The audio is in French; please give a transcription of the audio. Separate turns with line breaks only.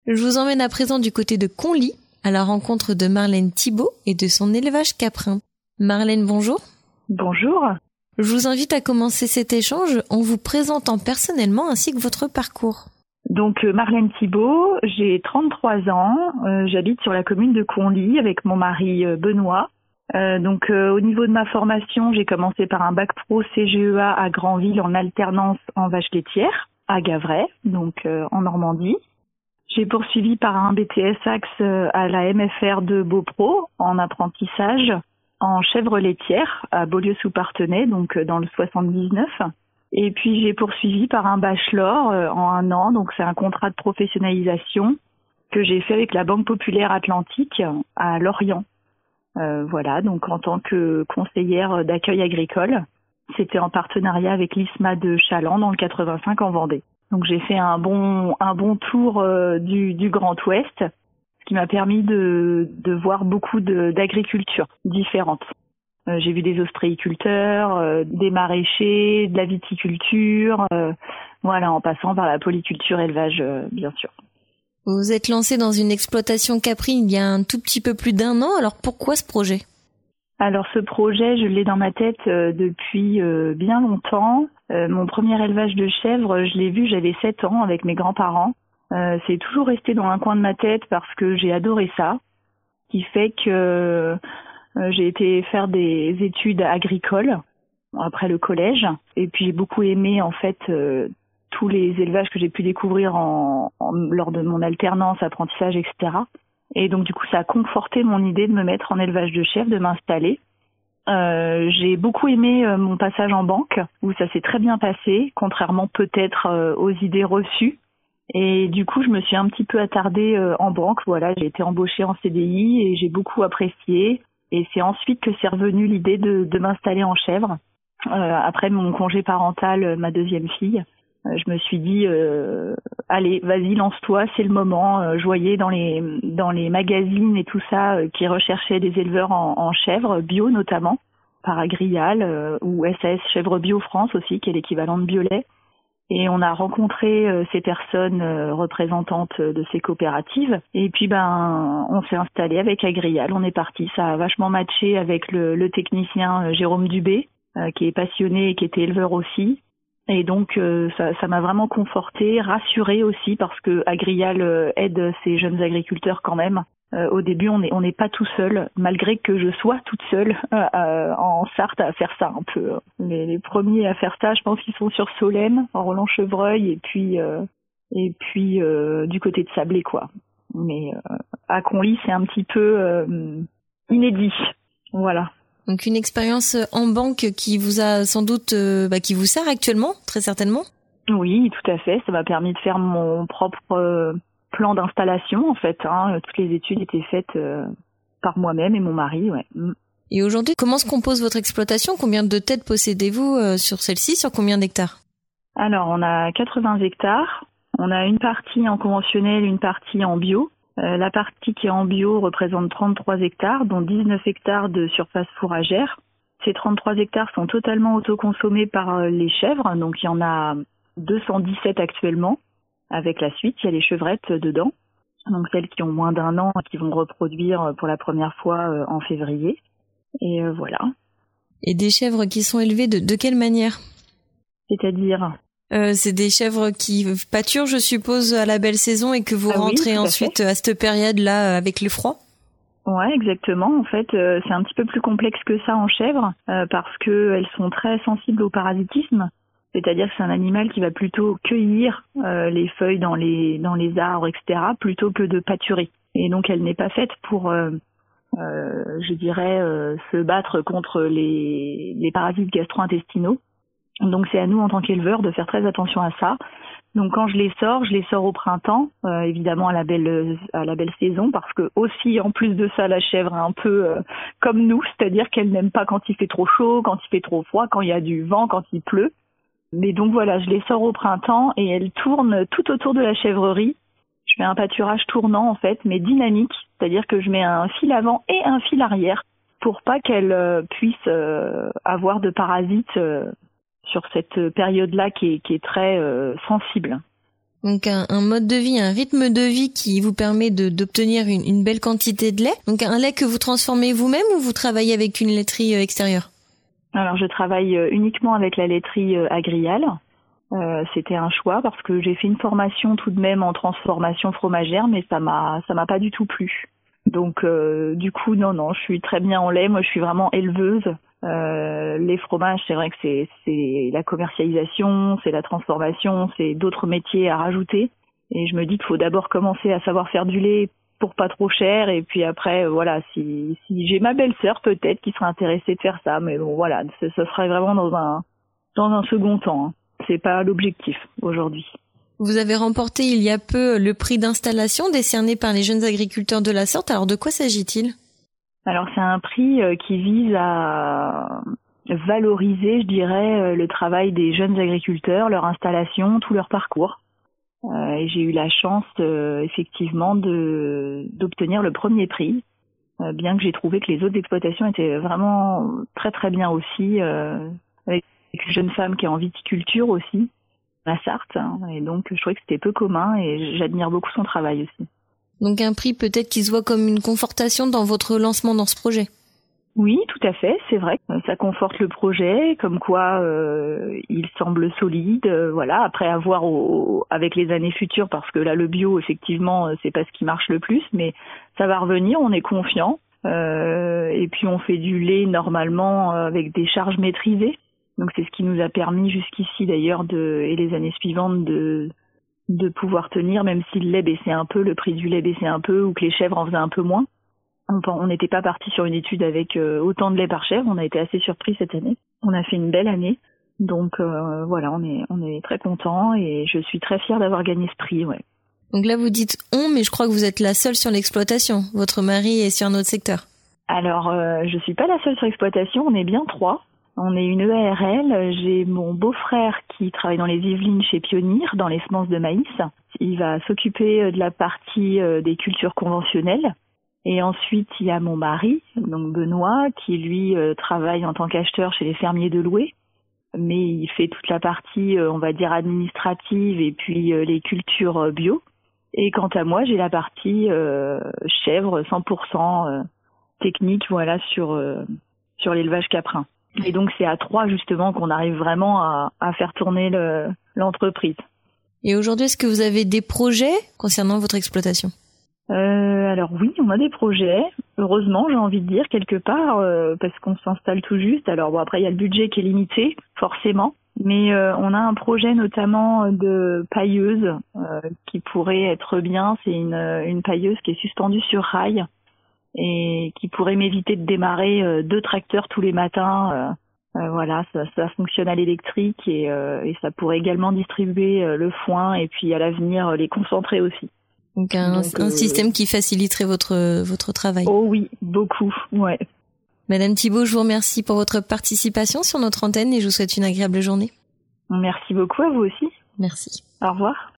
Je vous emmène à présent du côté de Conly, à la rencontre de Marlène Thibault et de son élevage caprin. Marlène, bonjour.
Bonjour.
Je vous invite à commencer cet échange en vous présentant personnellement ainsi que votre parcours.
Donc Marlène Thibault, j'ai 33 ans, j'habite sur la commune de Conly avec mon mari Benoît. Au niveau de ma formation, j'ai commencé par un bac pro CGEA à Granville en alternance en vache laitière, à Gavray, en Normandie. J'ai poursuivi par un BTS Axe à la MFR de Beaupro en apprentissage en chèvre laitière à Beaulieu-sous-Parthenay, dans le 79. Et puis j'ai poursuivi par un bachelor en 1 an, donc c'est un contrat de professionnalisation que j'ai fait avec la Banque Populaire Atlantique à Lorient. Donc en tant que conseillère d'accueil agricole, c'était en partenariat avec l'ISMA de Chaland dans le 85 en Vendée. Donc j'ai fait un bon tour du Grand Ouest, ce qui m'a permis de voir beaucoup d'agriculture différentes. J'ai vu des ostréiculteurs, des maraîchers, de la viticulture, en passant par la polyculture élevage, bien sûr.
Vous vous êtes lancé dans une exploitation caprine il y a un tout petit peu plus d'1 an, alors pourquoi ce projet ?
Alors ce projet, je l'ai dans ma tête depuis bien longtemps. Mon premier élevage de chèvres, je l'ai vu, j'avais 7 ans avec mes grands-parents. C'est toujours resté dans un coin de ma tête parce que j'ai adoré ça, ce qui fait que j'ai été faire des études agricoles après le collège. Et puis j'ai beaucoup aimé en fait tous les élevages que j'ai pu découvrir lors de mon alternance, apprentissage, etc. Et donc du coup ça a conforté mon idée de me mettre en élevage de chèvres, de m'installer. J'ai beaucoup aimé mon passage en banque où ça s'est très bien passé, contrairement peut-être aux idées reçues. Et du coup je me suis un petit peu attardée en banque. Voilà, j'ai été embauchée en CDI et j'ai beaucoup apprécié. Et c'est ensuite que c'est revenu l'idée de m'installer en chèvre. Après mon congé parental, ma 2e fille, je me suis dit allez, vas-y, lance-toi, c'est le moment. Je voyais dans les magazines et tout ça qui recherchaient des éleveurs en chèvres, bio notamment, par Agrial ou SAS Chèvre Bio France aussi, qui est l'équivalent de Biolay. Et on a rencontré ces personnes représentantes de ces coopératives. Et puis on s'est installé avec Agrial. On est parti. Ça a vachement matché avec le technicien Jérôme Dubé, qui est passionné et qui était éleveur aussi. Et donc ça m'a vraiment confortée, rassurée aussi, parce que Agrial aide ces jeunes agriculteurs quand même. Au début, on n'est pas tout seul, malgré que je sois toute seule en Sarthe à faire ça un peu. Les premiers à faire ça, je pense qu'ils sont sur Solesmes, en Roland-Chevreuil, et puis du côté de Sablé, quoi. Mais à Conly, c'est un petit peu inédit. Voilà.
Donc une expérience en banque qui vous a sans doute, qui vous sert actuellement, très certainement.
Oui, tout à fait. Ça m'a permis de faire mon propre plan d'installation, en fait. Toutes les études étaient faites par moi-même et mon mari, ouais.
Et aujourd'hui, comment se compose votre exploitation ? Combien de têtes possédez-vous sur celle-ci ? Sur combien d'hectares ?
Alors, on a 80 hectares. On a une partie en conventionnel, une partie en bio. La partie qui est en bio représente 33 hectares, dont 19 hectares de surface fourragère. Ces 33 hectares sont totalement autoconsommés par les chèvres, donc il y en a 217 actuellement. Avec la suite, il y a les chevrettes dedans, donc celles qui ont moins d'1 an, qui vont reproduire pour la première fois en février. Et voilà.
Et des chèvres qui sont élevées de quelle manière ?
C'est-à-dire
c'est des chèvres qui pâturent, je suppose, à la belle saison et que vous rentrez ensuite à cette période-là avec le froid ?
Ouais, exactement. En fait, c'est un petit peu plus complexe que ça en chèvre parce que elles sont très sensibles au parasitisme. C'est-à-dire que c'est un animal qui va plutôt cueillir les feuilles dans les arbres, etc., plutôt que de pâturer. Et donc, elle n'est pas faite pour, se battre contre les parasites gastro-intestinaux. Donc, c'est à nous, en tant qu'éleveurs, de faire très attention à ça. Donc, quand je les sors au printemps, évidemment à la belle saison, parce que aussi, en plus de ça, la chèvre est un peu comme nous, c'est-à-dire qu'elle n'aime pas quand il fait trop chaud, quand il fait trop froid, quand il y a du vent, quand il pleut. Mais donc voilà, je les sors au printemps et elles tournent tout autour de la chèvrerie. Je fais un pâturage tournant en fait, mais dynamique, c'est-à-dire que je mets un fil avant et un fil arrière pour pas qu'elles puissent avoir de parasites sur cette période-là qui est très sensible.
Donc un mode de vie, un rythme de vie qui vous permet d'obtenir une belle quantité de lait. Donc un lait que vous transformez vous-même ou vous travaillez avec une laiterie extérieure?
Alors je travaille uniquement avec la laiterie Agrial. C'était un choix parce que j'ai fait une formation tout de même en transformation fromagère, mais ça m'a pas du tout plu. Donc du coup non, je suis très bien en lait. Moi je suis vraiment éleveuse. Les fromages, c'est vrai que c'est la commercialisation, c'est la transformation, c'est d'autres métiers à rajouter. Et je me dis qu'il faut d'abord commencer à savoir faire du lait pour pas trop cher. Et puis après, voilà, si j'ai ma belle-sœur peut-être qui serait intéressée de faire ça. Mais bon, voilà, ce serait vraiment dans un second temps. Hein. C'est pas l'objectif aujourd'hui.
Vous avez remporté il y a peu le prix d'installation décerné par les jeunes agriculteurs de la Sarthe. Alors de quoi s'agit-il ?
Alors c'est un prix qui vise à valoriser, je dirais, le travail des jeunes agriculteurs, leur installation, tout leur parcours. Et j'ai eu la chance effectivement d'obtenir le premier prix, bien que j'ai trouvé que les autres exploitations étaient vraiment très très bien aussi, avec une jeune femme qui est en viticulture aussi, la Sarthe, hein, et donc je trouvais que c'était peu commun et j'admire beaucoup son travail aussi.
Donc un prix peut-être qui se voit comme une confortation dans votre lancement dans ce projet.
Oui, tout à fait, c'est vrai. Ça conforte le projet, comme quoi il semble solide. Voilà, après à voir avec les années futures, parce que là le bio, effectivement, c'est pas ce qui marche le plus, mais ça va revenir, on est confiant. Et puis on fait du lait normalement avec des charges maîtrisées. Donc c'est ce qui nous a permis jusqu'ici d'ailleurs et les années suivantes de pouvoir tenir, même si le lait baissait un peu, le prix du lait baissait un peu, ou que les chèvres en faisaient un peu moins. On n'était pas parti sur une étude avec autant de lait par chèvre, on a été assez surpris cette année. On a fait une belle année, donc voilà, on est très contents et je suis très fière d'avoir gagné ce prix, ouais.
Donc là vous dites mais je crois que vous êtes la seule sur l'exploitation, votre mari est sur un autre secteur.
Alors je suis pas la seule sur l'exploitation, on est bien 3. On est une EARL, j'ai mon beau-frère qui travaille dans les Yvelines chez Pionnier, dans les semences de maïs. Il va s'occuper de la partie des cultures conventionnelles. Et ensuite, il y a mon mari, donc Benoît, qui lui travaille en tant qu'acheteur chez les fermiers de Loué. Mais il fait toute la partie, on va dire, administrative et puis les cultures bio. Et quant à moi, j'ai la partie chèvre 100% technique, voilà, sur l'élevage caprin. Et donc c'est à 3 justement qu'on arrive vraiment à faire tourner l'entreprise.
Et aujourd'hui, est-ce que vous avez des projets concernant votre exploitation ?
Alors oui, on a des projets. Heureusement, j'ai envie de dire quelque part, parce qu'on s'installe tout juste. Alors bon, après il y a le budget qui est limité, forcément. Mais on a un projet notamment de pailleuse qui pourrait être bien. C'est une pailleuse qui est suspendue sur rail et qui pourrait m'éviter de démarrer 2 tracteurs tous les matins. Voilà, ça fonctionne à l'électrique et ça pourrait également distribuer le foin et puis à l'avenir les concentrer aussi.
Donc un système qui faciliterait votre travail.
Oh oui, beaucoup, ouais.
Madame Thibault, je vous remercie pour votre participation sur notre antenne et je vous souhaite une agréable journée.
Merci beaucoup à vous aussi.
Merci.
Au revoir.